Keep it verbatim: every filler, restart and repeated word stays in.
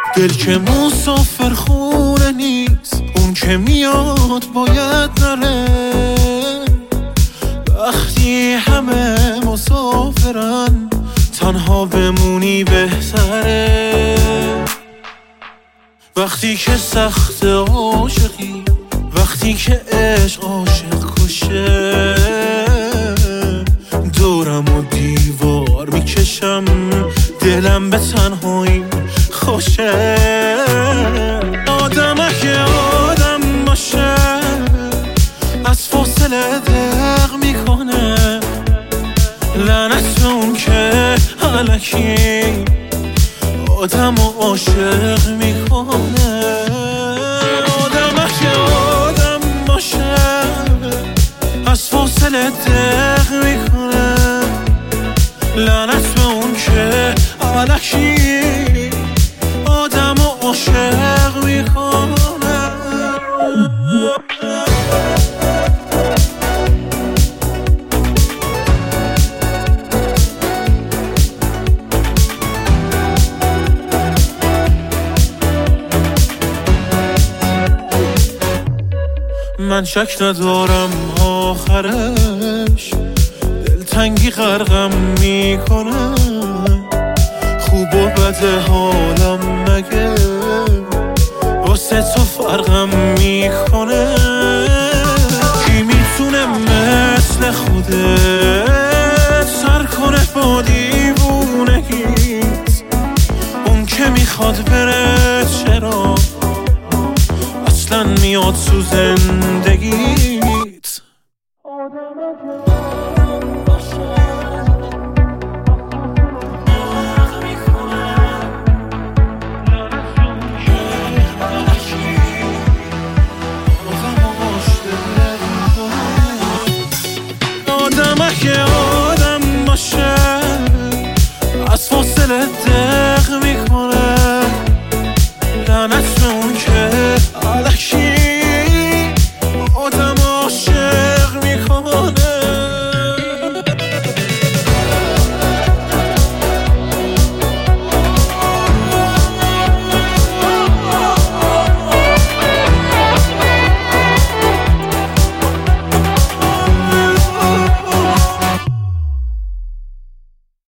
دل که مسافر خونه نیست، اون که میاد باید نره. وقتی همه مسافرن تنها بمونی بهتره. وقتی که سخت عاشقی، وقتی که عشق عاشق کشه، دورم و دیوار میکشم، دلم به تنهایی خوشه. آدم اگه آدم باشه از فاصله دق میکنه، لعنت اون که الکی آدم و عاشق میکنه. آدم اگه آدم باشه از فاصله دق میکنه، لعنت به اون که الکی آدم و عاشق میکنه. من شک ندارم آخرش دلتنگی غرقم میکنه. خوب و بد حالم مگه واسه تو فرقم میکنه. کی میتونه مثل خودت سر کنه با دیوونگیت؟ اون که میخواد بره چرا اصلا میاد تو زندگیت؟ آدم اگه آدم باشه از فاصله